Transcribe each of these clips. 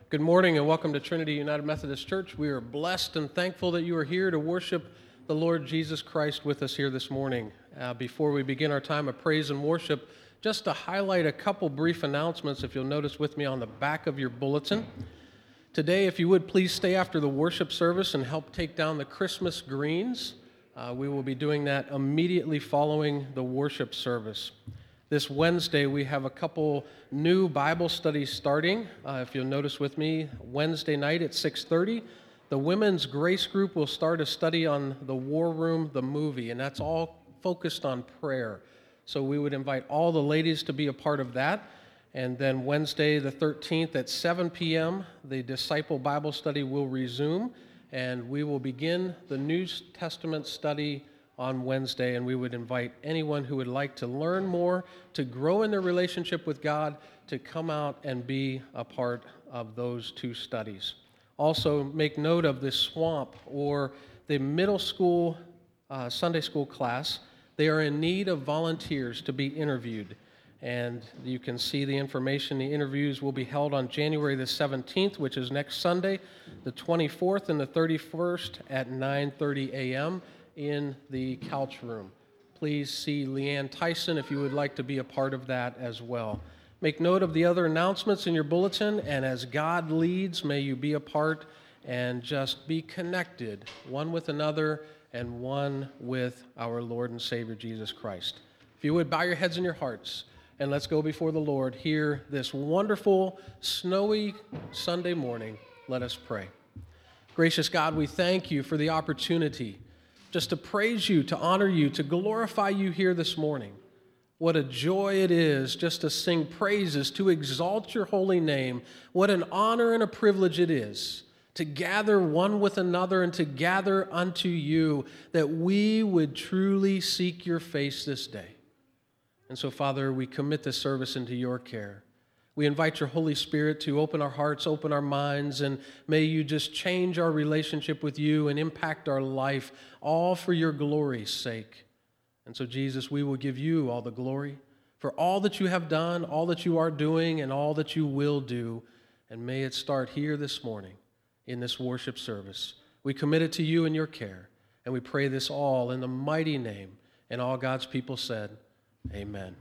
Good morning and welcome to Trinity United Methodist Church. We are blessed and thankful that you are here to worship the Lord Jesus Christ with us here this morning. Before we begin our time of praise and worship, just to highlight a couple brief announcements, if you'll notice with me on the back of your bulletin. Today, if you would please stay after the worship service and help take down the Christmas greens. We will be doing that immediately following the worship service. This Wednesday, we have a couple new Bible studies starting. If you'll notice with me, Wednesday night at 6:30, the Women's Grace Group will start a study on The War Room, the movie, and that's all focused on prayer. So we would invite all the ladies to be a part of that. And then Wednesday the 13th at 7 p.m., the Disciple Bible Study will resume, and we will begin the New Testament study on Wednesday, and we would invite anyone who would like to learn more, to grow in their relationship with God, to come out and be a part of those two studies. Also, make note of the swamp or the middle school Sunday school class. They are in need of volunteers to be interviewed, and you can see the information. The interviews will be held on January the 17th, which is next Sunday, the 24th and the 31st at 9:30 a.m., in the couch room. Please see Leanne Tyson if you would like to be a part of that as well. Make note of the other announcements in your bulletin, and as God leads, may you be a part and just be connected one with another and one with our Lord and Savior Jesus Christ. If you would, bow your heads and your hearts, and let's go before the Lord here this wonderful, snowy Sunday morning. Let us pray. Gracious God, we thank you for the opportunity just to praise you, to honor you, to glorify you here this morning. What a joy it is just to sing praises, to exalt your holy name. What an honor and a privilege it is to gather one with another and to gather unto you, that we would truly seek your face this day. And so, Father, we commit this service into your care. We invite your Holy Spirit to open our hearts, open our minds, and may you just change our relationship with you and impact our life, all for your glory's sake. And so, Jesus, we will give you all the glory for all that you have done, all that you are doing, and all that you will do. And may it start here this morning in this worship service. We commit it to you in your care, and we pray this all in the mighty name. And all God's people said, amen.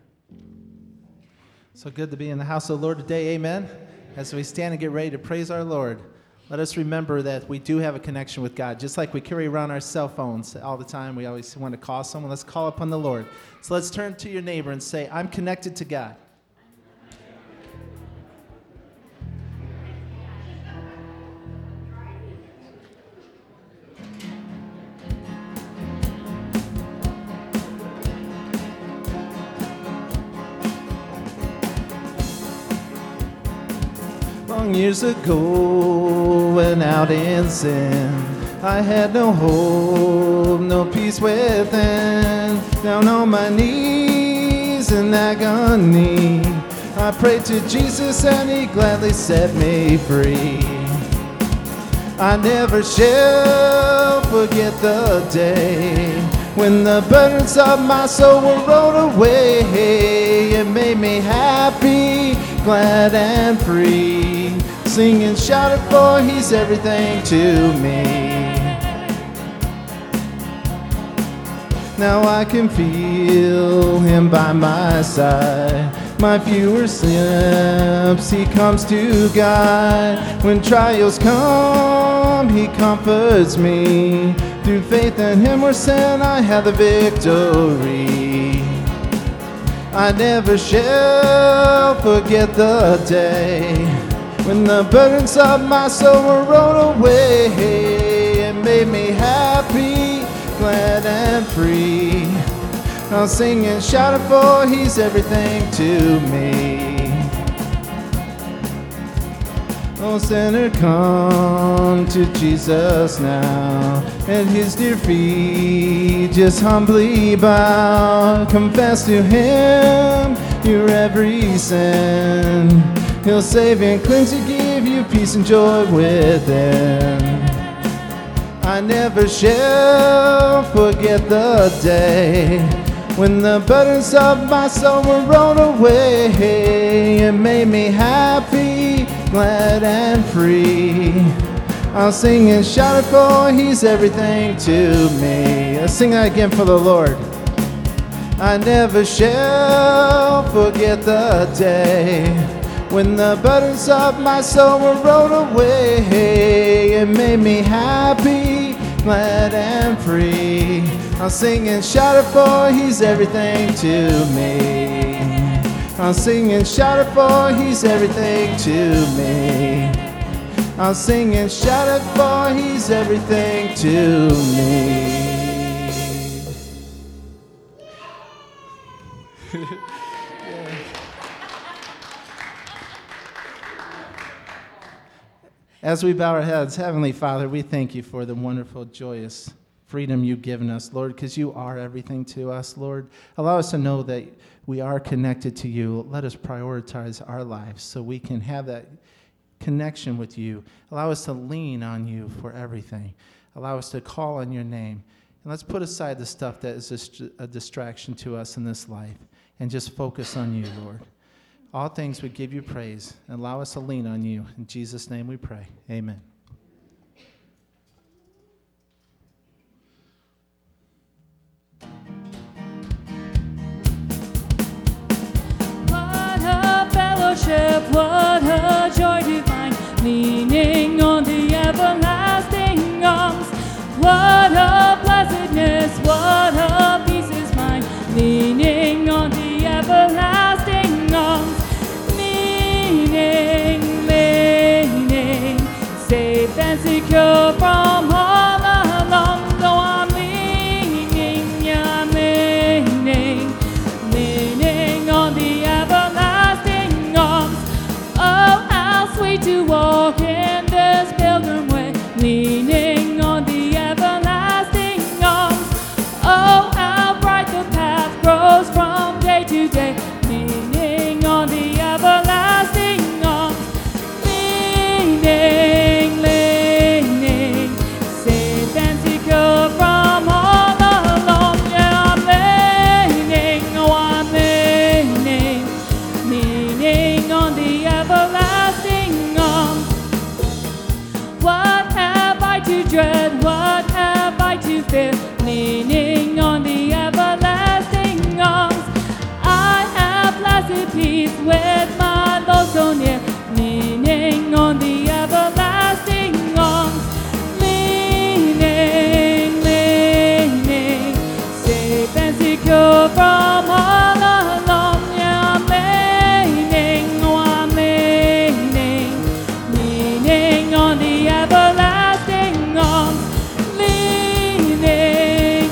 So good to be in the house of the Lord today, amen. As we stand and get ready to praise our Lord, let us remember that we do have a connection with God. Just like we carry around our cell phones all the time, we always want to call someone. Let's call upon the Lord. So let's turn to your neighbor and say, I'm connected to God. Years ago, when out in sin, I had no hope, no peace within. Down on my knees in agony, I prayed to Jesus and he gladly set me free. I never shall forget the day when the burdens of my soul were rolled away. It made me happy, glad and free. Sing and shout it, for he's everything to me. Now I can feel him by my side. My fewer slips, he comes to guide. When trials come, he comforts me. Through faith in him or sin, I have the victory. I never shall forget the day when the burdens of my soul were rolled away. It made me happy, glad and free. I'll sing and shout it, for he's everything to me. Oh, sinner, come to Jesus now. At his dear feet just humbly bow. Confess to him your every sin. He'll save and cleanse you, give you peace and joy within. I never shall forget the day when the burdens of my soul were rolled away. It made me happy, glad and free. I'll sing and shout it, for he's everything to me. I'll sing that again for the Lord. I never shall forget the day when the burdens of my soul were rolled away. It made me happy, glad and free. I'll sing and shout it, for he's everything to me. I'll sing and shout it, for he's everything to me. I'll sing and shout it, for he's everything to me. As we bow our heads, Heavenly Father, we thank you for the wonderful, joyous freedom you've given us, Lord, because you are everything to us, Lord. Allow us to know that we are connected to you. Let us prioritize our lives so we can have that connection with you. Allow us to lean on you for everything. Allow us to call on your name. And let's put aside the stuff that is a distraction to us in this life and just focus on you, Lord. All things we give you praise, and allow us to lean on you. In Jesus' name we pray. Amen. What a fellowship, what a joy divine, leaning on the everlasting arms. What a blessedness, what a peace is mine, leaning on the everlasting arms. Leaning, safe and secure from all along. So I'm leaning, yeah, I'm leaning on the everlasting arms. Oh, how sweet to walk in this pilgrim way, leaning on the everlasting arms. Oh, how bright the path grows from day to day, leaning on the everlasting arms. Leaning, safe and secure from all along. Yeah, I'm leaning, oh, I'm leaning on the everlasting arms. What have I to dread? What have I to fear? Leaning on the everlasting arms. I have blessed peace with my Lord so near, leaning on the everlasting arms. Leaning, safe and secure from all along. Yeah, I'm leaning, oh, I'm leaning on the everlasting arms. Leaning,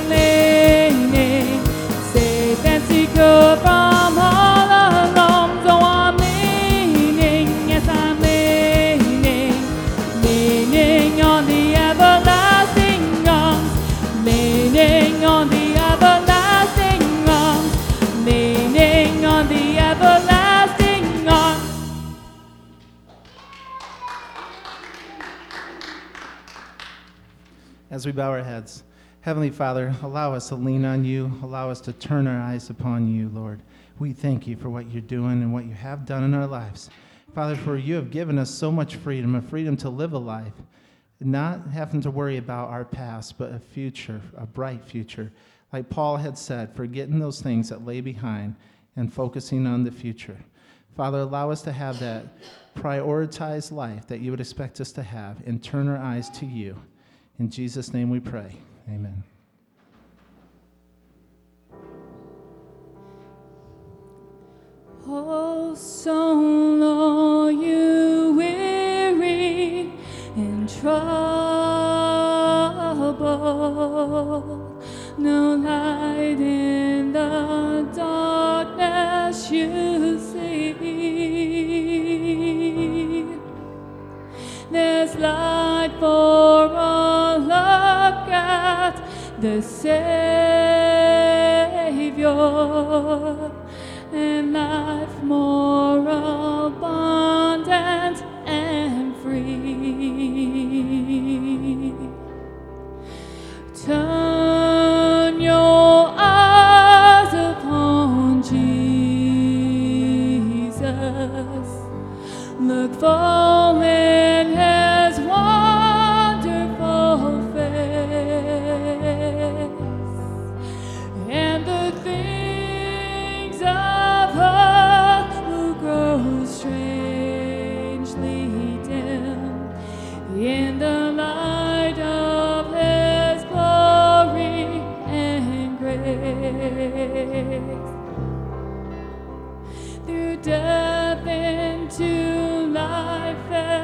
safe and secure from all along. So I'm leaning, yes, I'm leaning on the everlasting arms. Leaning on the everlasting arms. Leaning on the everlasting arms. As we bow our heads, Heavenly Father, allow us to lean on you. Allow us to turn our eyes upon you, Lord. We thank you for what you're doing and what you have done in our lives. Father, for you have given us so much freedom, a freedom to live a life, not having to worry about our past, but a future, a bright future. Like Paul had said, forgetting those things that lay behind and focusing on the future. Father, allow us to have that prioritized life that you would expect us to have and turn our eyes to you. In Jesus' name we pray. Amen. Oh, soul, are you weary and troubled? No light in the darkness you see. There's light for a look at the Savior, and life more abundant and free. Turn your eyes upon Jesus. Look for in the light of His glory and grace. Through death into life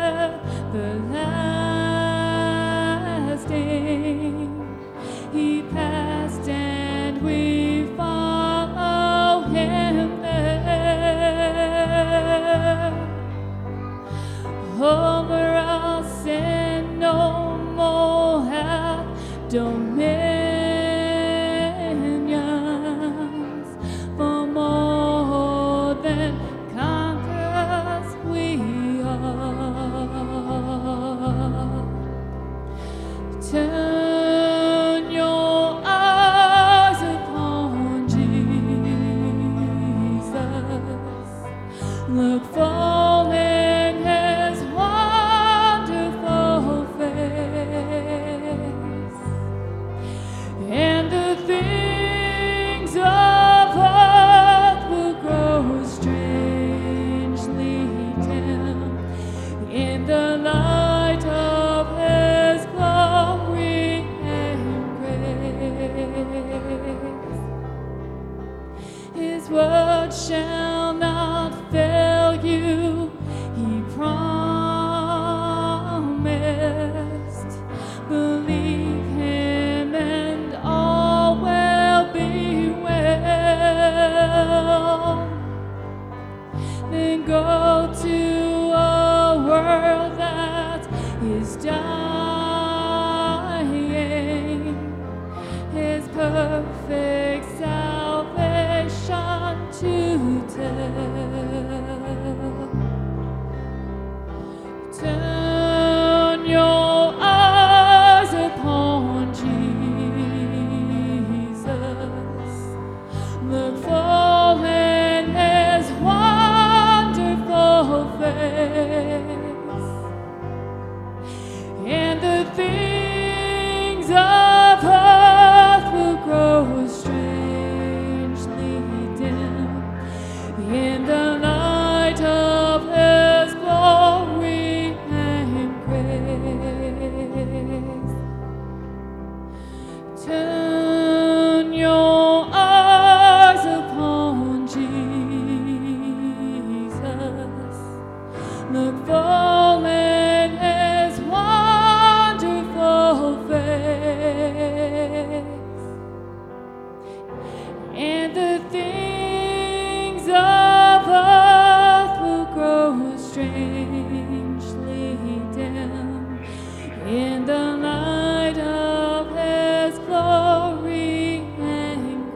everlasting, He passed and we follow Him there. Over us sin no more hath dominions, for more than conquerors we are. Turn your eyes upon Jesus. Look full in His wonderful face, and the things of earth will grow strangely dim in the light of His glory and grace. His word shall not fail you, He promised. Believe Him and all will be well. Then go to a world that is dying, His perfect salvation to tell. Turn your eyes upon Jesus. Look full in His wonderful face, and the things of earth will grow strangely dim in the light of His glory and grace. Turn your eyes upon Jesus. Look full in His wonderful face, and the things of earth will grow strangely dim in the light of His glory and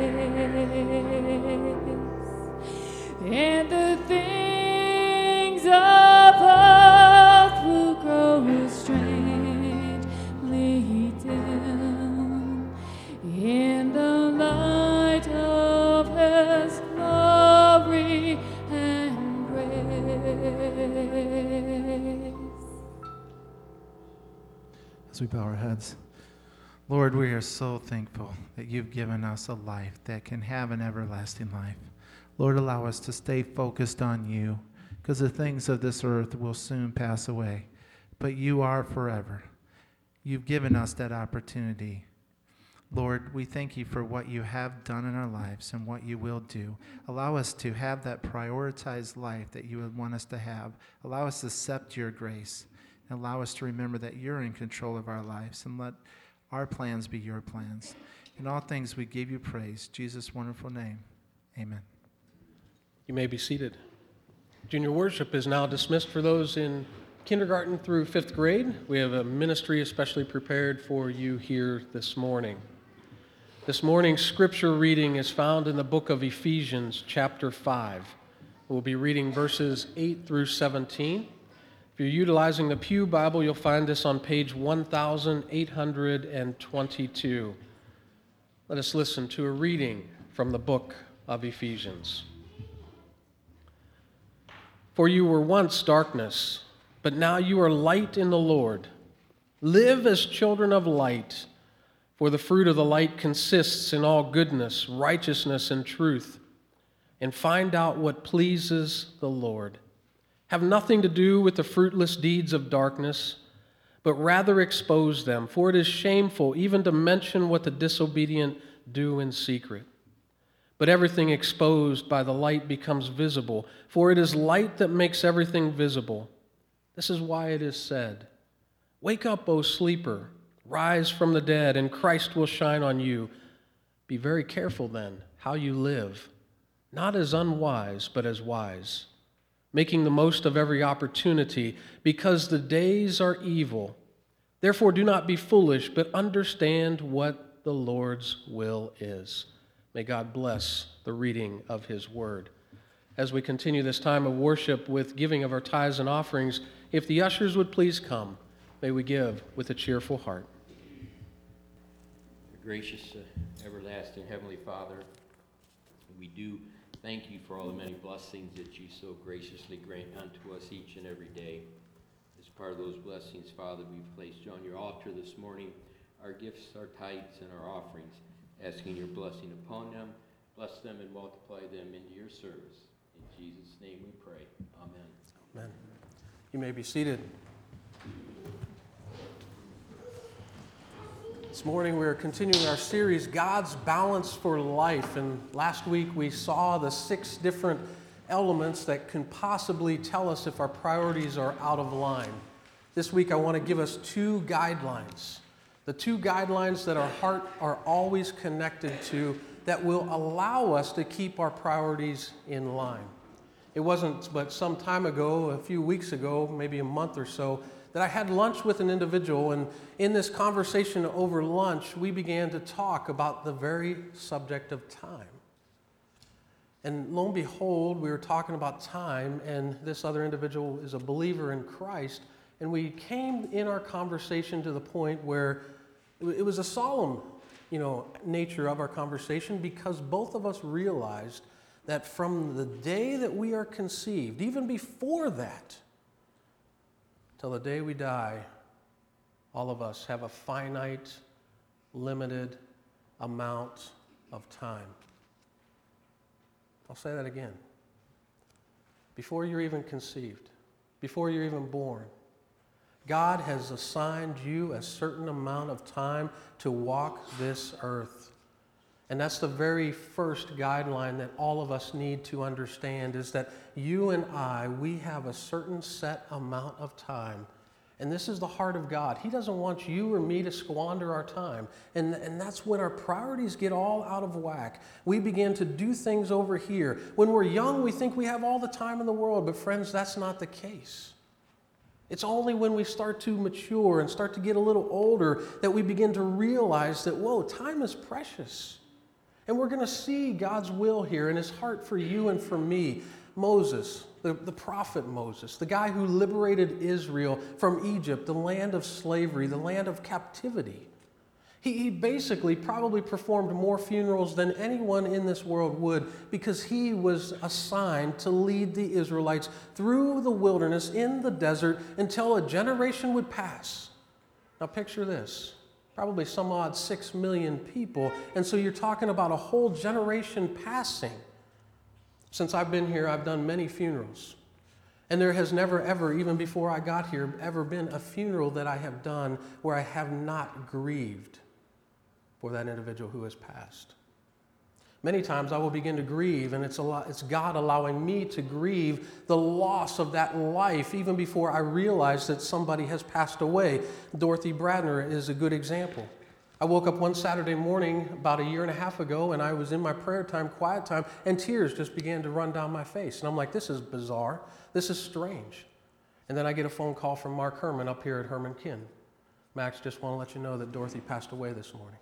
grace. And the things of earth will grow strangely dim in the light of His glory and grace. As we bow our heads, Lord, we are so thankful that you've given us a life that can have an everlasting life. Lord, allow us to stay focused on you, because the things of this earth will soon pass away, but you are forever. You've given us that opportunity. Lord, we thank you for what you have done in our lives and what you will do. Allow us to have that prioritized life that you would want us to have. Allow us to accept your grace. And allow us to remember that you're in control of our lives, and let our plans be your plans. In all things we give you praise. In Jesus' wonderful name, amen. You may be seated. Junior worship is now dismissed for those in kindergarten through 5th grade. We have a ministry especially prepared for you here this morning. This morning's scripture reading is found in the book of Ephesians, chapter 5. We'll be reading verses 8 through 17. If you're utilizing the Pew Bible, you'll find this on page 1822. Let us listen to a reading from the book of Ephesians. For you were once darkness, but now you are light in the Lord. Live as children of light, for the fruit of the light consists in all goodness, righteousness, and truth. And find out what pleases the Lord. Have nothing to do with the fruitless deeds of darkness, but rather expose them, for it is shameful even to mention what the disobedient do in secret. But everything exposed by the light becomes visible, for it is light that makes everything visible. This is why it is said, 'Wake up, O sleeper, rise from the dead, and Christ will shine on you.' Be very careful then how you live, not as unwise, but as wise, making the most of every opportunity, because the days are evil. Therefore do not be foolish, but understand what the Lord's will is." May God bless the reading of his word. As we continue this time of worship with giving of our tithes and offerings, if the ushers would please come, may we give with a cheerful heart. Gracious, everlasting Heavenly Father, we do thank you for all the many blessings that you so graciously grant unto us each and every day. As part of those blessings, Father, we've placed on your altar this morning our gifts, our tithes, and our offerings, asking your blessing upon them. Bless them and multiply them into your service. In Jesus' name we pray. Amen. Amen. You may be seated. This morning we are continuing our series, God's Balance for Life. And last week we saw the 6 different elements that can possibly tell us if our priorities are out of line. This week I want to give us 2 guidelines. The 2 guidelines that our heart are always connected to that will allow us to keep our priorities in line. It wasn't but some time ago, a few weeks ago, maybe a month or so, that I had lunch with an individual, and in this conversation over lunch, we began to talk about the very subject of time. And lo and behold, we were talking about time, and this other individual is a believer in Christ, and we came in our conversation to the point where it was a solemn, nature of our conversation, because both of us realized that from the day that we are conceived, even before that, till the day we die, all of us have a finite, limited amount of time. I'll say that again. Before you're even conceived, before you're even born, God has assigned you a certain amount of time to walk this earth. And that's the very first guideline that all of us need to understand, is that you and I, we have a certain set amount of time. And this is the heart of God. He doesn't want you or me to squander our time. And that's when our priorities get all out of whack. We begin to do things over here. When we're young, we think we have all the time in the world. But friends, that's not the case. It's only when we start to mature and start to get a little older that we begin to realize that, whoa, time is precious. And we're going to see God's will here and his heart for you and for me. Moses, the prophet Moses, the guy who liberated Israel from Egypt, the land of slavery, the land of captivity. He basically probably performed more funerals than anyone in this world would, because he was assigned to lead the Israelites through the wilderness in the desert until a generation would pass. Now picture this. Probably some odd 6 million people. And so you're talking about a whole generation passing. Since I've been here, I've done many funerals. And there has never, ever, even before I got here, ever been a funeral that I have done where I have not grieved for that individual who has passed. Many times I will begin to grieve, and it's God allowing me to grieve the loss of that life even before I realize that somebody has passed away. Dorothy Bradner is a good example. I woke up one Saturday morning about 1.5 years ago, and I was in my prayer time, quiet time, and tears just began to run down my face. And I'm like, this is bizarre. This is strange. And then I get a phone call from Mark Herman up here at Herman Kin. Max, just want to let you know that Dorothy passed away this morning.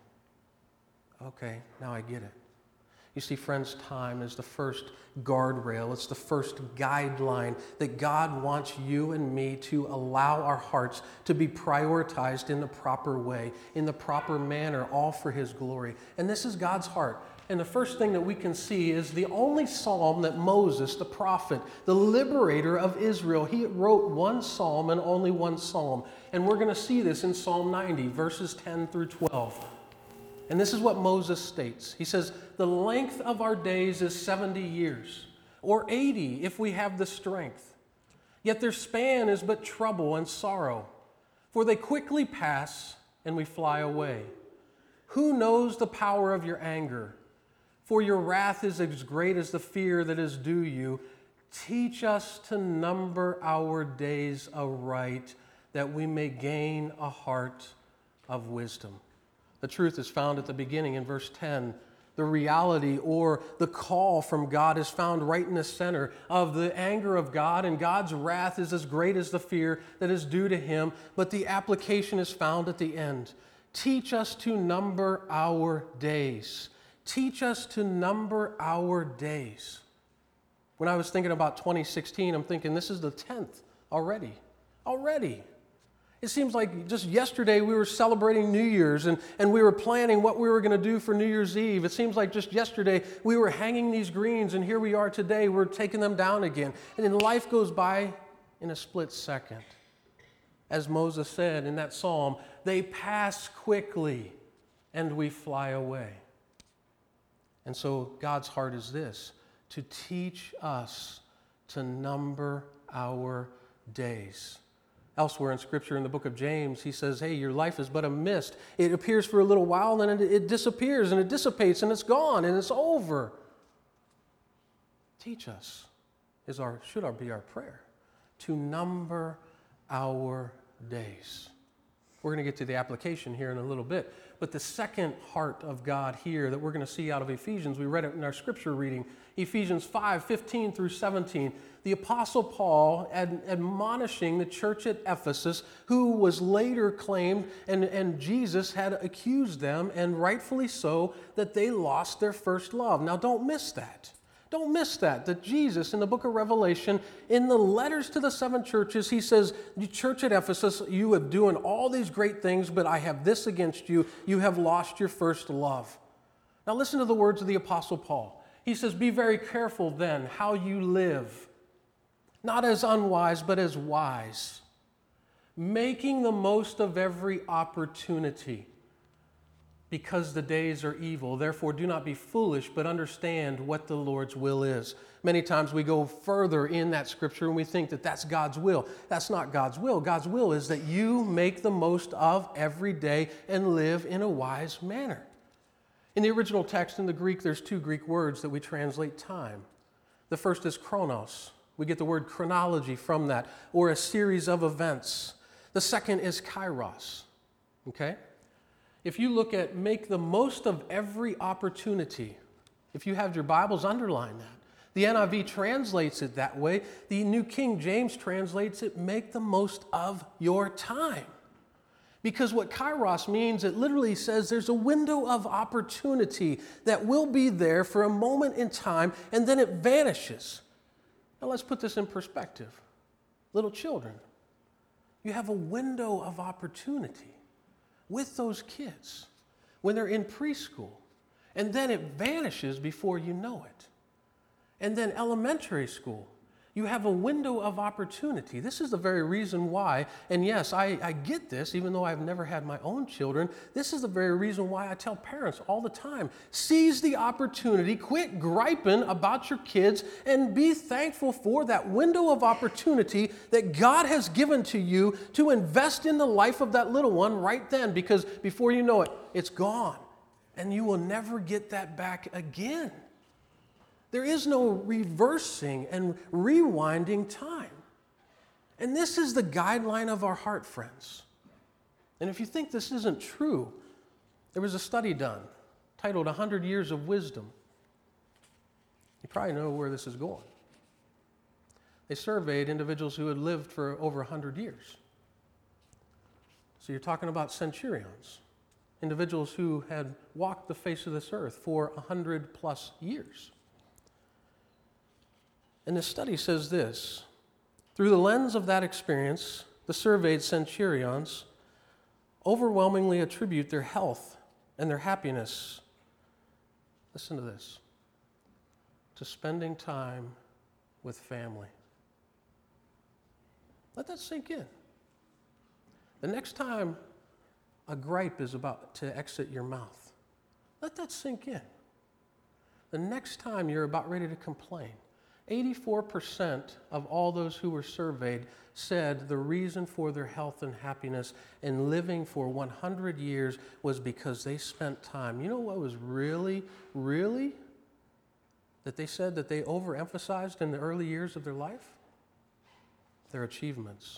Okay, now I get it. You see, friends, time is the first guardrail. It's the first guideline that God wants you and me to allow our hearts to be prioritized in the proper way, in the proper manner, all for his glory. And this is God's heart. And the first thing that we can see is the only psalm that Moses, the prophet, the liberator of Israel, he wrote one psalm and only one psalm. And we're going to see this in Psalm 90, verses 10 through 12. And this is what Moses states. He says, the length of our days is 70 years, or 80 if we have the strength. Yet their span is but trouble and sorrow. For they quickly pass and we fly away. Who knows the power of your anger? For your wrath is as great as the fear that is due you. Teach us to number our days aright, that we may gain a heart of wisdom. The truth is found at the beginning in verse 10. The reality or the call from God is found right in the center of the anger of God, and God's wrath is as great as the fear that is due to him, but the application is found at the end. Teach us to number our days. Teach us to number our days. When I was thinking about 2016, I'm thinking this is the 10th already. Already. It seems like just yesterday we were celebrating New Year's and we were planning what we were going to do for New Year's Eve. It seems like just yesterday we were hanging these greens, and here we are today, we're taking them down again. And then life goes by in a split second. As Moses said in that psalm, they pass quickly and we fly away. And so God's heart is this, to teach us to number our days. Elsewhere in Scripture, in the book of James, he says, hey, your life is but a mist. It appears for a little while, and then it disappears, and it dissipates, and it's gone, and it's over. Teach us should be our prayer, to number our days. We're going to get to the application here in a little bit. But the second heart of God here that we're going to see out of Ephesians, we read it in our Scripture reading, Ephesians 5:15 through 17. The Apostle Paul admonishing the church at Ephesus, who was later claimed, and Jesus had accused them, and rightfully so, that they lost their first love. Now don't miss that. Don't miss that Jesus in the book of Revelation, in the letters to the 7 churches, he says, the church at Ephesus, you have doing all these great things, but I have this against you. You have lost your first love. Now listen to the words of the Apostle Paul. He says, be very careful then how you live, not as unwise, but as wise, making the most of every opportunity, because the days are evil. Therefore, do not be foolish, but understand what the Lord's will is. Many times we go further in that Scripture and we think that that's God's will. That's not God's will. God's will is that you make the most of every day and live in a wise manner. In the original text in the Greek, there's 2 Greek words that we translate time. The first is chronos. We get the word chronology from that, or a series of events. The second is kairos, okay? If you look at make the most of every opportunity, if you have your Bibles, underline that. The NIV translates it that way. The New King James translates it, make the most of your time. Because what kairos means, it literally says there's a window of opportunity that will be there for a moment in time, and then it vanishes. Now let's put this in perspective. Little children, you have a window of opportunity with those kids when they're in preschool, and then it vanishes before you know it. And then elementary school, you have a window of opportunity. This is the very reason why, and yes, I get this, even though I've never had my own children, this is the very reason why I tell parents all the time, seize the opportunity, quit griping about your kids, and be thankful for that window of opportunity that God has given to you to invest in the life of that little one right then, because before you know it, it's gone, and you will never get that back again. There is no reversing and rewinding time. And this is the guideline of our heart, friends. And if you think this isn't true, there was a study done titled 100 Years of Wisdom. You probably know where this is going. They surveyed individuals who had lived for over 100 years. So you're talking about centurions, individuals who had walked the face of this earth for 100 plus years. And the study says this: through the lens of that experience, the surveyed centurions overwhelmingly attribute their health and their happiness, listen to this, to spending time with family. Let that sink in. The next time a gripe is about to exit your mouth, let that sink in. The next time you're about ready to complain, 84% of all those who were surveyed said the reason for their health and happiness and living for 100 years was because they spent time. You know what was really that they said that they overemphasized in the early years of their life? Their achievements.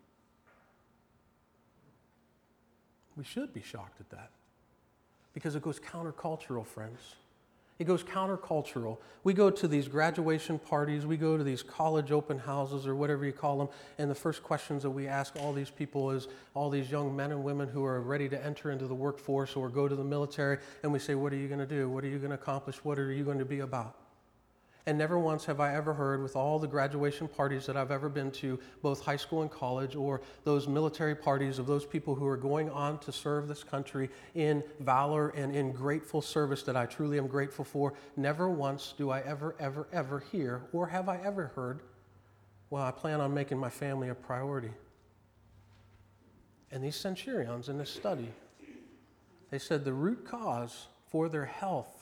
We should be shocked at that because it goes countercultural, friends. It goes countercultural. We go to these graduation parties, we go to these college open houses or whatever you call them, and the first questions that we ask all these people is, all these young men and women who are ready to enter into the workforce or go to the military, and we say, what are you going to do? What are you going to accomplish? What are you going to be about? And never once have I ever heard, with all the graduation parties that I've ever been to, both high school and college, or those military parties of those people who are going on to serve this country in valor and in grateful service that I truly am grateful for, never once do I ever hear, or have I ever heard, well, I plan on making my family a priority. And these centurions in this study, they said the root cause for their health,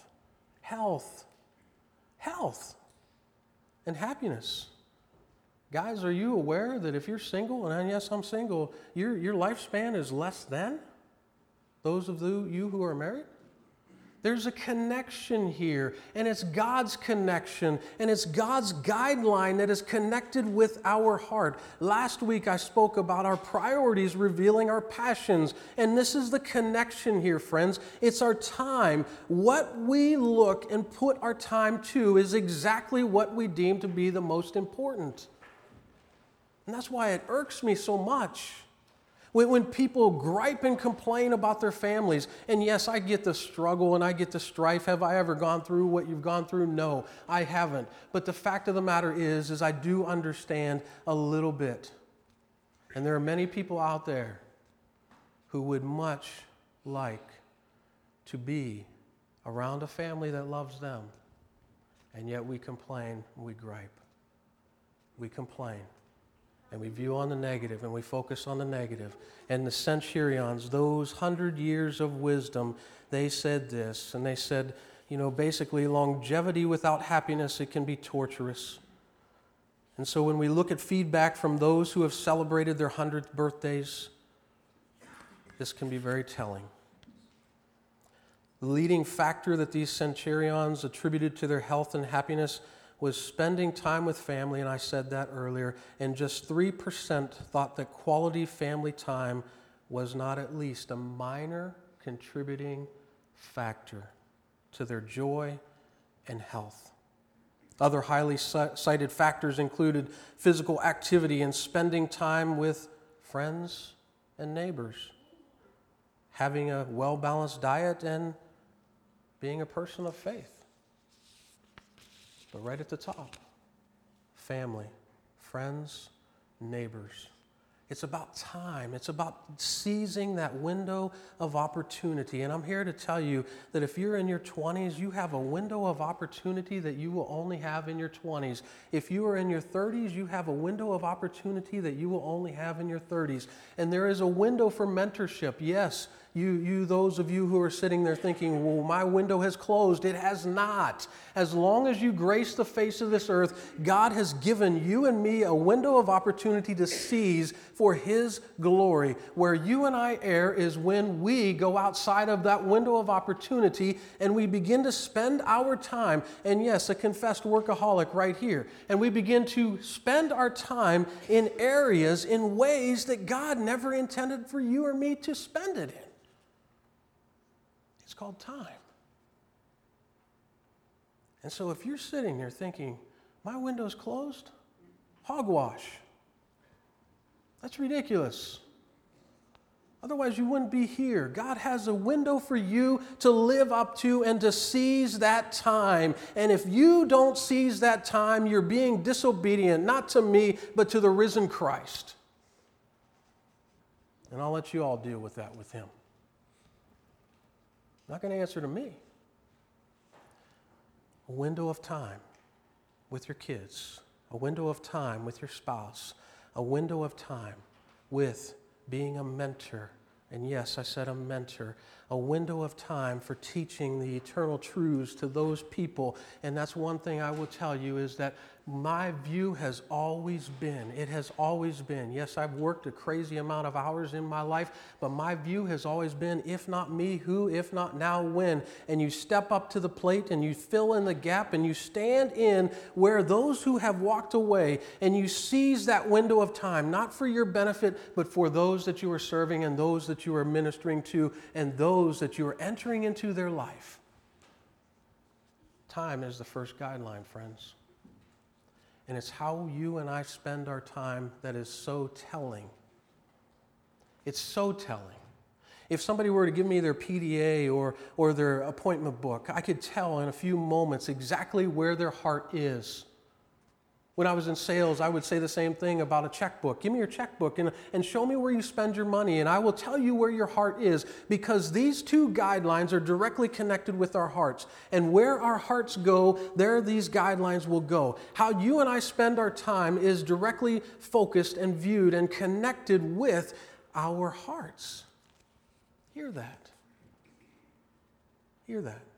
and happiness. Guys, are you aware that if you're single, and yes, I'm single, your lifespan is less than those of you who are married? There's a connection here, and it's God's connection, and it's God's guideline that is connected with our heart. Last week I spoke about our priorities revealing our passions, and this is the connection here, friends. It's our time. What we look and put our time to is exactly what we deem to be the most important. And that's why it irks me so much. When people gripe and complain about their families, and yes, I get the struggle and I get the strife. Have I ever gone through what you've gone through? No, I haven't. But the fact of the matter is I do understand a little bit. And there are many people out there who would much like to be around a family that loves them. And yet we complain, we gripe. We complain. And we view on the negative, and we focus on the negative. And the centurions, those 100 years of wisdom, they said this, and they said, basically longevity without happiness, it can be torturous. And so when we look at feedback from those who have celebrated their 100th birthdays, this can be very telling. The leading factor that these centurions attributed to their health and happiness was spending time with family, and I said that earlier, and just 3% thought that quality family time was not at least a minor contributing factor to their joy and health. Other highly cited factors included physical activity and spending time with friends and neighbors, having a well-balanced diet, and being a person of faith. But right at the top, family, friends, neighbors. It's about time. It's about seizing that window of opportunity. And I'm here to tell you that if you're in your 20s, you have a window of opportunity that you will only have in your 20s. If you are in your 30s, you have a window of opportunity that you will only have in your 30s. And there is a window for mentorship. Yes, those of you who are sitting there thinking, well, my window has closed. It has not. As long as you grace the face of this earth, God has given you and me a window of opportunity to seize for His glory. Where you and I err is when we go outside of that window of opportunity and we begin to spend our time, and yes, a confessed workaholic right here, and we begin to spend our time in areas, in ways that God never intended for you or me to spend it in. It's called time. And so if you're sitting there thinking, my window's closed, hogwash. That's ridiculous. Otherwise, you wouldn't be here. God has a window for you to live up to and to seize that time. And if you don't seize that time, you're being disobedient, not to me, but to the risen Christ. And I'll let you all deal with that with Him. Not going to answer to me. A window of time with your kids, a window of time with your spouse, a window of time with being a mentor. And yes, I said a mentor. A window of time for teaching the eternal truths to those people. And that's one thing I will tell you is that my view has always been, yes, I've worked a crazy amount of hours in my life, but my view has always been, if not me, who? If not now, when? And you step up to the plate and you fill in the gap and you stand in where those who have walked away, and you seize that window of time, not for your benefit, but for those that you are serving and those that you are ministering to and those that you are entering into their life. Time is the first guideline, friends. And it's how you and I spend our time that is so telling. It's so telling. If somebody were to give me their PDA or their appointment book, I could tell in a few moments exactly where their heart is. When I was in sales, I would say the same thing about a checkbook. Give me your checkbook and show me where you spend your money, and I will tell you where your heart is, because these two guidelines are directly connected with our hearts. And where our hearts go, there these guidelines will go. How you and I spend our time is directly focused and viewed and connected with our hearts. Hear that. Hear that.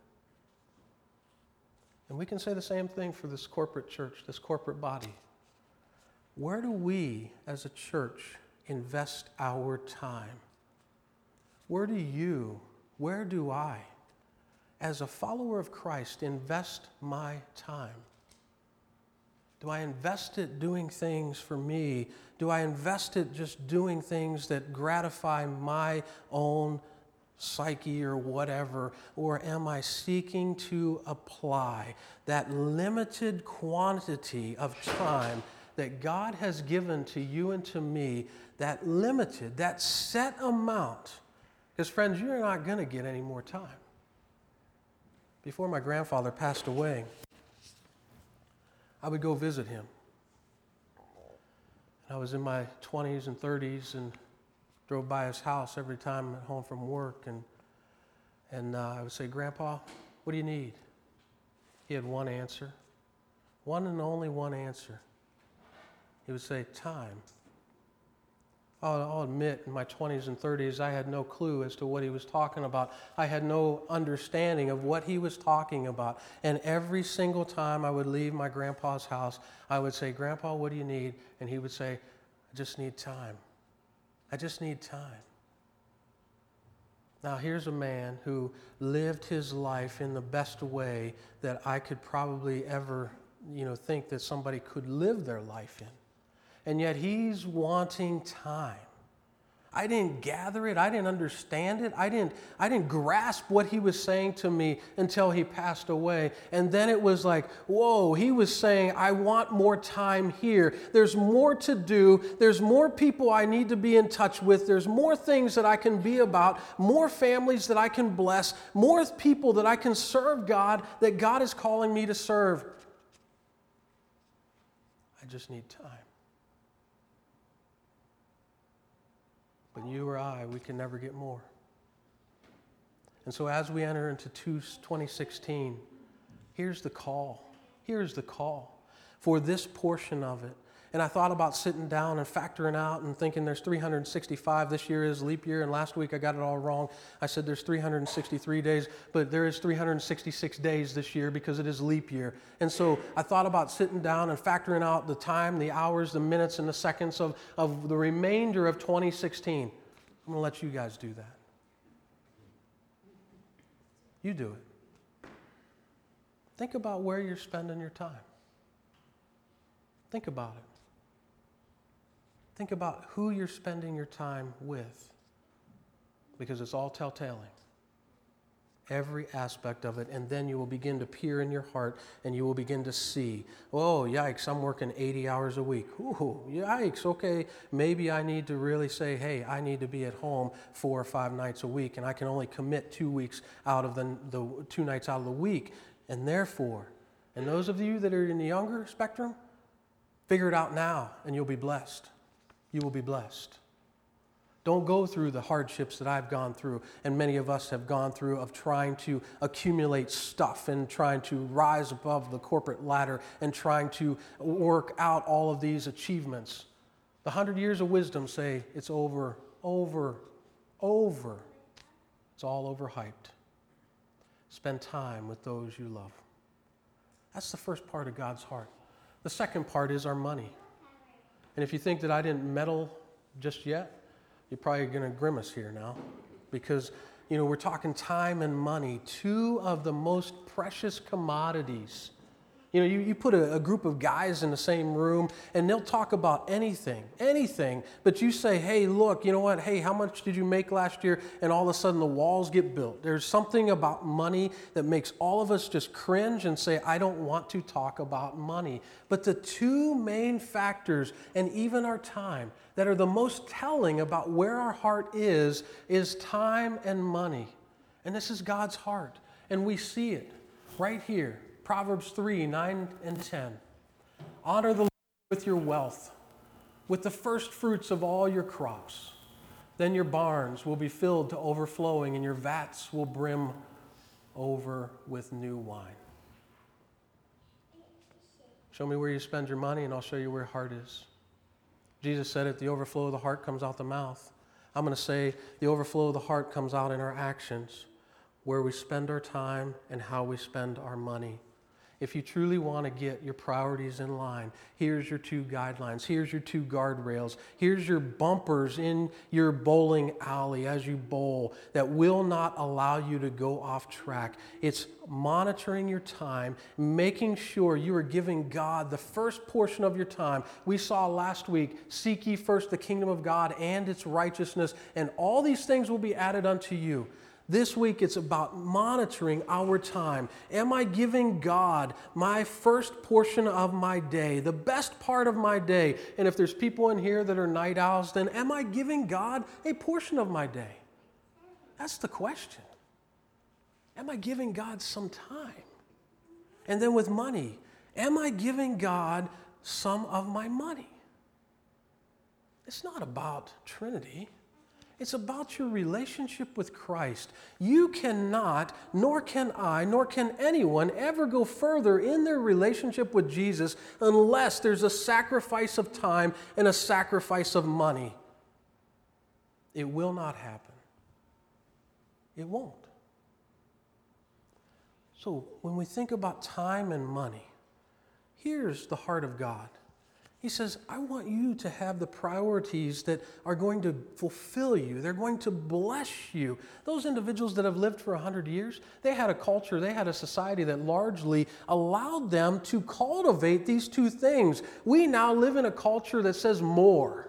And we can say the same thing for this corporate church, this corporate body. Where do we as a church invest our time? Where do I, as a follower of Christ, invest my time? Do I invest it doing things for me? Do I invest it just doing things that gratify my own psyche or whatever? Or am I seeking to apply that limited quantity of time that God has given to you and to me, that limited, that set amount? Because friends, you're not going to get any more time. Before my grandfather passed away, I would go visit him. I was in my 20s and 30s and drove by his house every time at home from work, and I would say, "Grandpa, what do you need?" He had one answer, one and only one answer. He would say, "Time." I'll admit, in my 20s and 30s, I had no clue as to what he was talking about. I had no understanding of what he was talking about. And every single time I would leave my grandpa's house, I would say, "Grandpa, what do you need?" And he would say, "I just need time. I just need time." Now, here's a man who lived his life in the best way that I could probably ever, think that somebody could live their life in. And yet he's wanting time. I didn't gather it. I didn't understand it. I didn't grasp what he was saying to me until he passed away. And then it was like, whoa, he was saying, I want more time here. There's more to do. There's more people I need to be in touch with. There's more things that I can be about, more families that I can bless, more people that I can serve God, that God is calling me to serve. I just need time. But you or I, we can never get more. And so as we enter into 2016, here's the call. Here's the call for this portion of it. And I thought about sitting down and factoring out and thinking there's 365. This year is leap year, and last week I got it all wrong. I said there's 363 days, but there is 366 days this year because it is leap year. And so I thought about sitting down and factoring out the time, the hours, the minutes, and the seconds of the remainder of 2016. I'm going to let you guys do that. You do it. Think about where you're spending your time. Think about it. Think about who you're spending your time with, because it's all telltale. Every aspect of it, and then you will begin to peer in your heart and you will begin to see, oh, yikes, I'm working 80 hours a week. Ooh, yikes, okay, maybe I need to really say, hey, I need to be at home 4 or 5 nights a week, and I can only commit 2 weeks out of the 2 nights out of the week. And therefore, and those of you that are in the younger spectrum, figure it out now and you'll be blessed. You will be blessed. Don't go through the hardships that I've gone through and many of us have gone through of trying to accumulate stuff and trying to rise above the corporate ladder and trying to work out all of these achievements. The 100 years of wisdom say it's over. It's all overhyped. Spend time with those you love. That's the first part of God's heart. The second part is our money. And if you think that I didn't meddle just yet, you're probably going to grimace here now, because we're talking time and money, two of the most precious commodities. You put a group of guys in the same room and they'll talk about anything, but you say, hey, look, you know what? Hey, how much did you make last year? And all of a sudden the walls get built. There's something about money that makes all of us just cringe and say, I don't want to talk about money. But the two main factors, and even our time, that are the most telling about where our heart is time and money. And this is God's heart. And we see it right here. Proverbs 3, 9 and 10. Honor the Lord with your wealth, with the first fruits of all your crops. Then your barns will be filled to overflowing, and your vats will brim over with new wine. Show me where you spend your money, and I'll show you where your heart is. Jesus said it, the overflow of the heart comes out the mouth. I'm going to say the overflow of the heart comes out in our actions, where we spend our time and how we spend our money. If you truly want to get your priorities in line, here's your two guidelines. Here's your two guardrails. Here's your bumpers in your bowling alley as you bowl that will not allow you to go off track. It's monitoring your time, making sure you are giving God the first portion of your time. We saw last week, seek ye first the kingdom of God and its righteousness, and all these things will be added unto you. This week, it's about monitoring our time. Am I giving God my first portion of my day, the best part of my day? And if there's people in here that are night owls, then am I giving God a portion of my day? That's the question. Am I giving God some time? And then with money, am I giving God some of my money? It's not about Trinity. It's about your relationship with Christ. You cannot, nor can I, nor can anyone ever go further in their relationship with Jesus unless there's a sacrifice of time and a sacrifice of money. It will not happen. It won't. So when we think about time and money, here's the heart of God. He says, I want you to have the priorities that are going to fulfill you. They're going to bless you. Those individuals that have lived for 100 years, they had a culture, they had a society that largely allowed them to cultivate these two things. We now live in a culture that says more.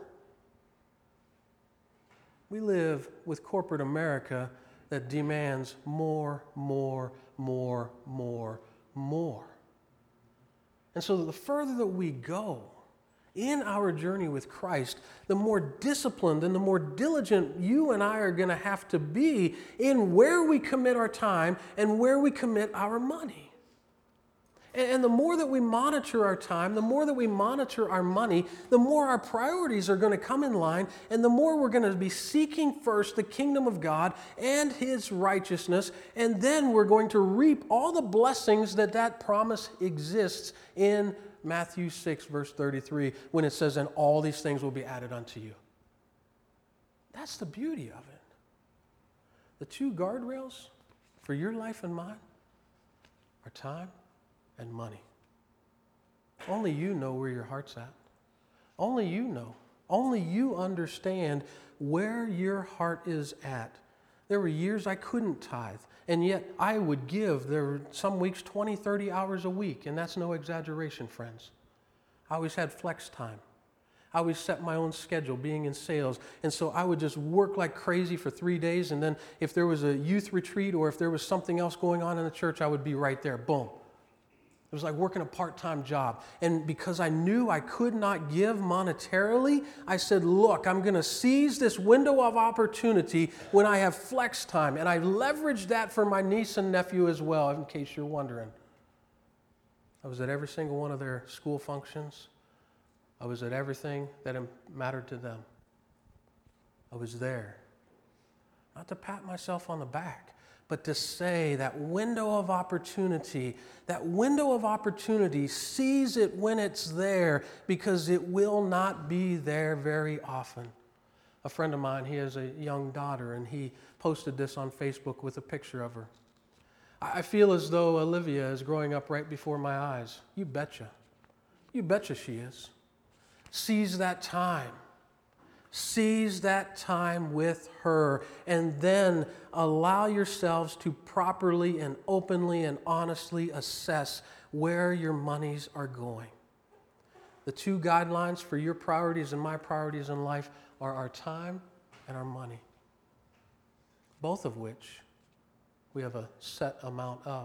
We live with corporate America that demands more, more, more, more, more. And so the further that we go in our journey with Christ, the more disciplined and the more diligent you and I are going to have to be in where we commit our time and where we commit our money. And the more that we monitor our time, the more that we monitor our money, the more our priorities are going to come in line, and the more we're going to be seeking first the kingdom of God and His righteousness, and then we're going to reap all the blessings that promise exists in Matthew 6, verse 33, when it says, and all these things will be added unto you. That's the beauty of it. The two guardrails for your life and mine are time and money. Only you know where your heart's at. Only you know. Only you understand where your heart is at. There were years I couldn't tithe, and yet I would give. There were some weeks 20, 30 hours a week, and that's no exaggeration, friends. I always had flex time. I always set my own schedule, being in sales, and so I would just work like crazy for 3 days, and then if there was a youth retreat or if there was something else going on in the church, I would be right there, boom. It was like working a part-time job. And because I knew I could not give monetarily, I said, look, I'm going to seize this window of opportunity when I have flex time. And I leveraged that for my niece and nephew as well, in case you're wondering. I was at every single one of their school functions. I was at everything that mattered to them. I was there. Not to pat myself on the back, but to say that window of opportunity, seize it when it's there, because it will not be there very often. A friend of mine, he has a young daughter, and he posted this on Facebook with a picture of her. I feel as though Olivia is growing up right before my eyes. You betcha. You betcha she is. Seize that time. Seize that time with her, and then allow yourselves to properly and openly and honestly assess where your monies are going. The two guidelines for your priorities and my priorities in life are our time and our money, both of which we have a set amount of.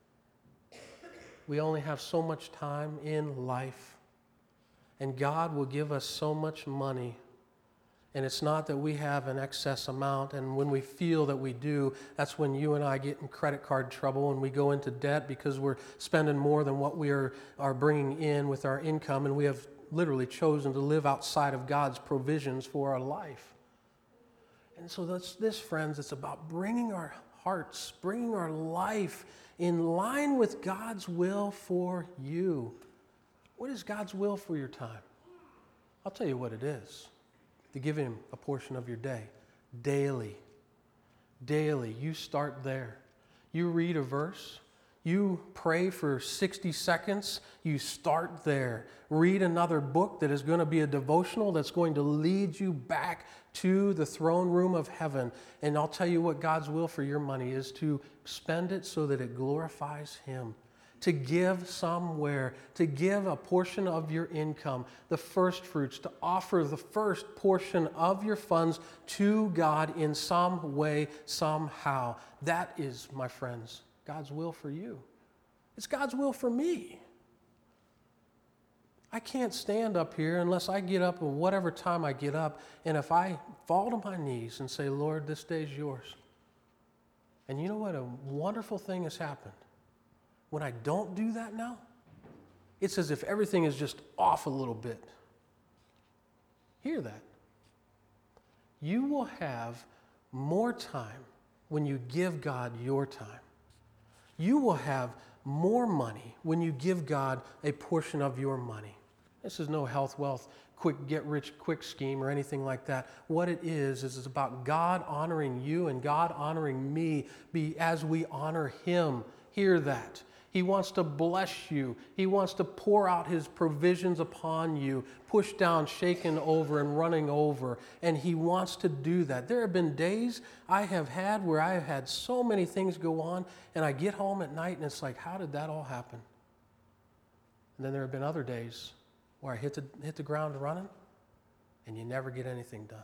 We only have so much time in life, and God will give us so much money. And it's not that we have an excess amount, and when we feel that we do, that's when you and I get in credit card trouble and we go into debt because we're spending more than what we are bringing in with our income, and we have literally chosen to live outside of God's provisions for our life. And so this, friends, it's about bringing our hearts, bringing our life in line with God's will for you. What is God's will for your time? I'll tell you what it is. To give Him a portion of your day, daily. Daily, you start there. You read a verse, you pray for 60 seconds, you start there. Read another book that is going to be a devotional that's going to lead you back to the throne room of heaven. And I'll tell you what God's will for your money is: to spend it so that it glorifies Him. To give somewhere, to give a portion of your income, the first fruits, to offer the first portion of your funds to God in some way, somehow. That is, my friends, God's will for you. It's God's will for me. I can't stand up here unless I get up at whatever time I get up, and if I fall to my knees and say, Lord, this day's yours. And you know what? A wonderful thing has happened. When I don't do that now, it's as if everything is just off a little bit. Hear that. You will have more time when you give God your time. You will have more money when you give God a portion of your money. This is no health, wealth, quick get rich quick scheme or anything like that. What it is it's about God honoring you and God honoring me as we honor Him. Hear that. He wants to bless you. He wants to pour out His provisions upon you, pushed down, shaken over, and running over. And He wants to do that. There have been days I have had where I have had so many things go on, and I get home at night and it's like, how did that all happen? And then there have been other days where I hit the ground running, and you never get anything done.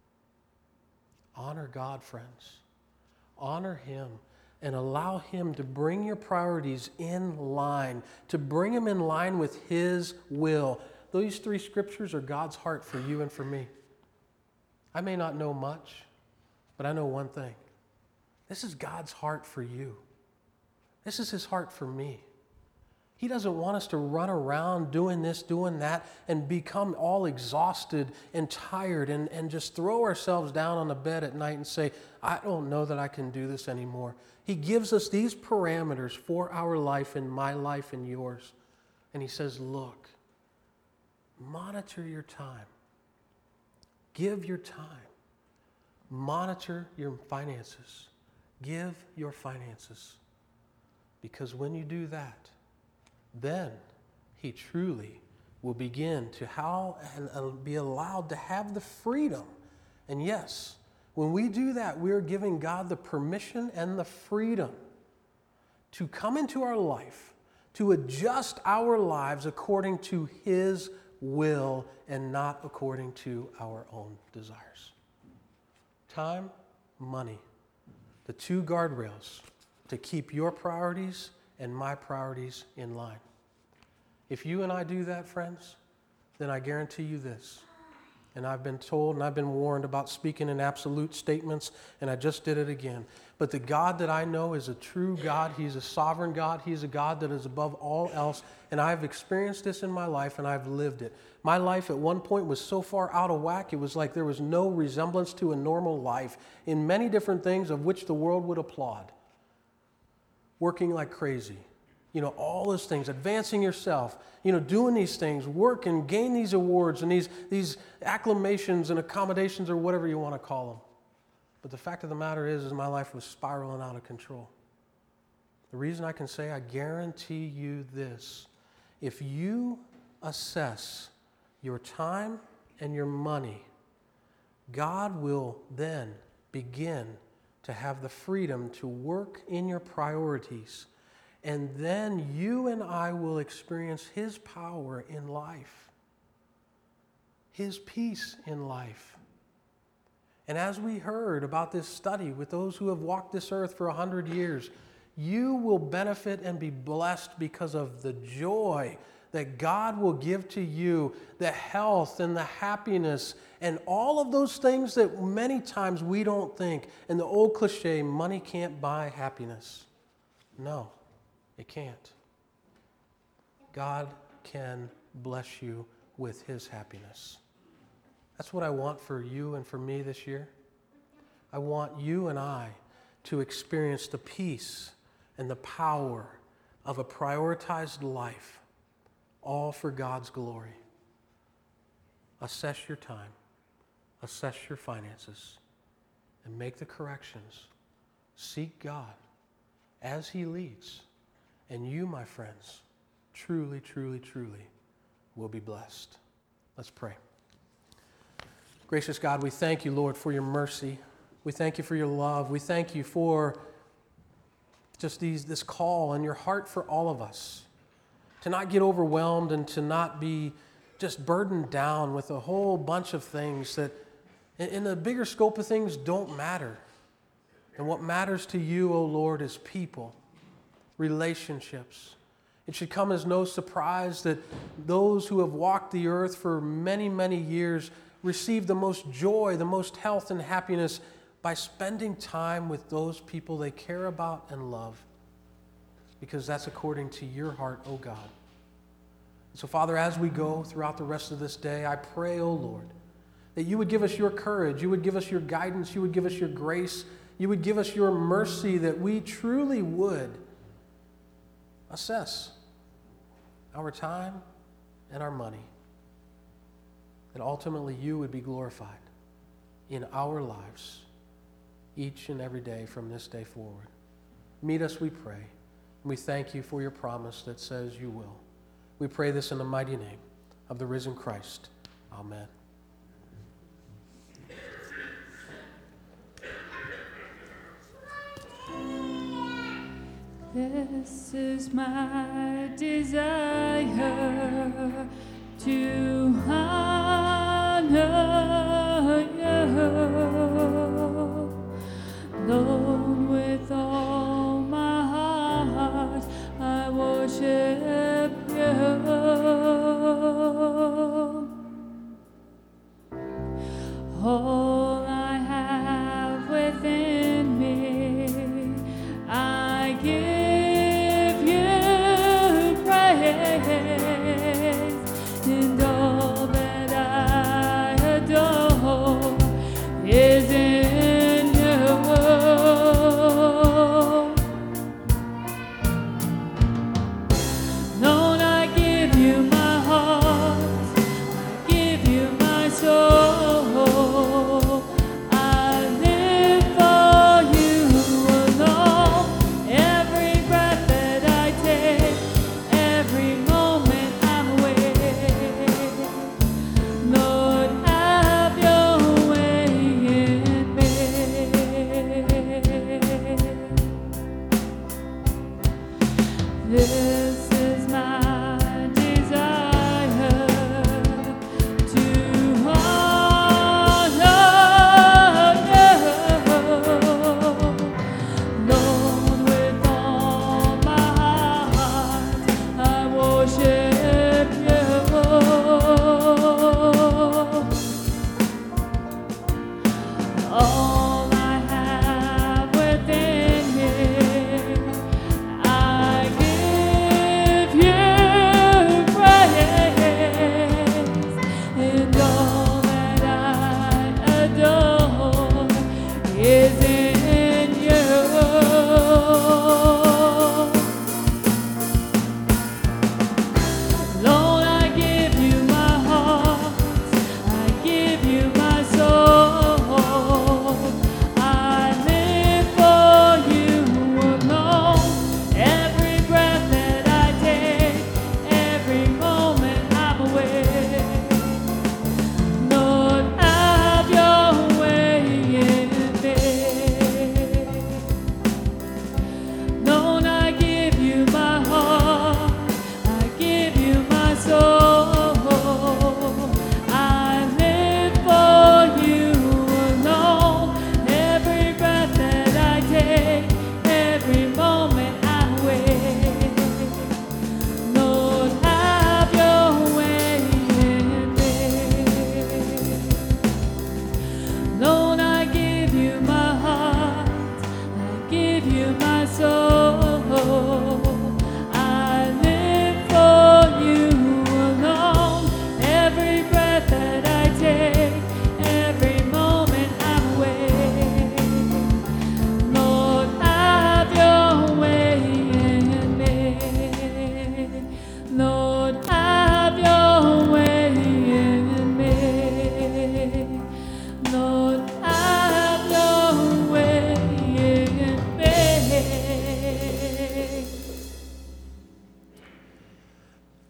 Honor God, friends. Honor Him. And allow Him to bring your priorities in line, to bring them in line with His will. These three scriptures are God's heart for you and for me. I may not know much, but I know one thing. This is God's heart for you. This is His heart for me. He doesn't want us to run around doing this, doing that, and become all exhausted and tired and just throw ourselves down on the bed at night and say, I don't know that I can do this anymore. He gives us these parameters for our life and my life and yours. And He says, look, monitor your time. Give your time. Monitor your finances. Give your finances. Because when you do that, then He truly will begin to be allowed to have the freedom. And yes, when we do that, we are giving God the permission and the freedom to come into our life, to adjust our lives according to His will and not according to our own desires. Time, money, the two guardrails to keep your priorities and my priorities in line. If you and I do that, friends, then I guarantee you this. And I've been told and I've been warned about speaking in absolute statements, and I just did it again. But the God that I know is a true God. He's a sovereign God. He's a God that is above all else. And I've experienced this in my life, and I've lived it. My life at one point was so far out of whack, it was like there was no resemblance to a normal life in many different things of which the world would applaud. Working like crazy. All those things, advancing yourself, doing these things, work and gain these awards and these acclamations and accommodations or whatever you want to call them. But the fact of the matter is my life was spiraling out of control. The reason I can say I guarantee you this, if you assess your time and your money, God will then begin to have the freedom to work in your priorities. And then you and I will experience His power in life, His peace in life. And as we heard about this study with those who have walked this earth for 100 years, you will benefit and be blessed because of the joy that God will give to you, the health and the happiness and all of those things that many times we don't think. And the old cliche, money can't buy happiness. No, it can't. God can bless you with His happiness. That's what I want for you and for me this year. I want you and I to experience the peace and the power of a prioritized life, all for God's glory. Assess your time, assess your finances, and make the corrections. Seek God as He leads, and you, my friends, truly, truly, truly will be blessed. Let's pray. Gracious God, we thank you, Lord, for your mercy. We thank you for your love. We thank you for just this call and your heart for all of us to not get overwhelmed and to not be just burdened down with a whole bunch of things that in the bigger scope of things don't matter. And what matters to you, O Lord, is people, relationships. It should come as no surprise that those who have walked the earth for many, many years receive the most joy, the most health and happiness by spending time with those people they care about and love, because that's according to your heart, O God. So, Father, as we go throughout the rest of this day, I pray, O Lord, that you would give us your courage, you would give us your guidance, you would give us your grace, you would give us your mercy, that we truly would assess our time and our money, that ultimately you would be glorified in our lives each and every day from this day forward. Meet us, we pray. And we thank you for your promise that says you will. We pray this in the mighty name of the risen Christ. Amen. This is my desire to honor you, Lord, with all my heart I worship you. All I have within me, I give you praise, and all that I adore is in you. Lord, I give you my heart, I give you my soul. I live for you alone. Every breath that I take, every moment I'm awake. Lord, have your way in me. This is my desire to honor you, Lord, with all my heart I worship you. All I have within me, I give you praise, and all that I adore is in you. Lord, I give you my heart, I give you my soul. I live for you alone. Every breath that I take, every moment I'm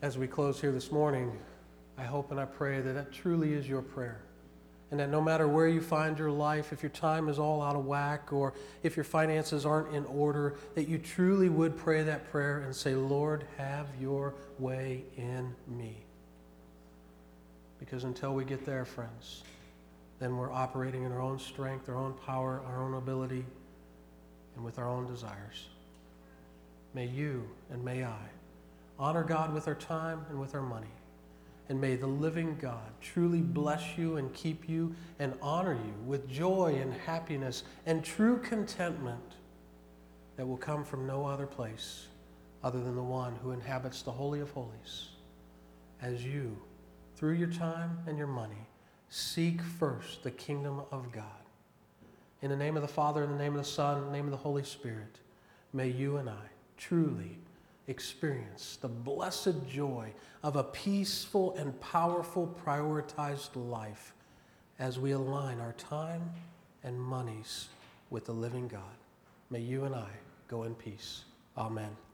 As we close here this morning, I hope and I pray that that truly is your prayer. And that no matter where you find your life, if your time is all out of whack or if your finances aren't in order, that you truly would pray that prayer and say, Lord, have your way in me. Because until we get there, friends, then we're operating in our own strength, our own power, our own ability, and with our own desires. May you and may I honor God with our time and with our money. And may the living God truly bless you and keep you and honor you with joy and happiness and true contentment that will come from no other place other than the one who inhabits the Holy of Holies. As you, through your time and your money, seek first the kingdom of God. In the name of the Father, in the name of the Son, in the name of the Holy Spirit, may you and I truly experience the blessed joy of a peaceful and powerful prioritized life as we align our time and monies with the living God. May you and I go in peace. Amen.